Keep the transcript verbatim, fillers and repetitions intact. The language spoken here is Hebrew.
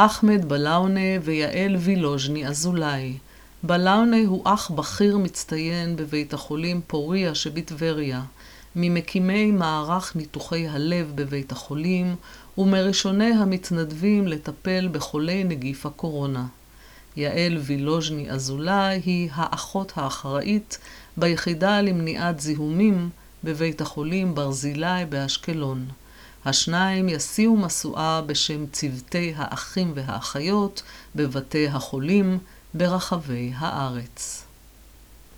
אחמד בלאונה ויעל וילוז'ני אזולאי. בלאונה הוא אח בכיר מצטיין בבית החולים פוריה שבטבריה, ממקימי מערך ניתוחי הלב בבית החולים ומראשוני המתנדבים לטפל בחולי נגיף הקורונה. יעל וילוז'ני אזולאי היא האחות האחראית ביחידה למניעת זיהומים בבית החולים ברזילי באשקלון. השניים יסיעו מסועה בשם צוותי האחים והאחיות בבתי החולים ברחבי הארץ.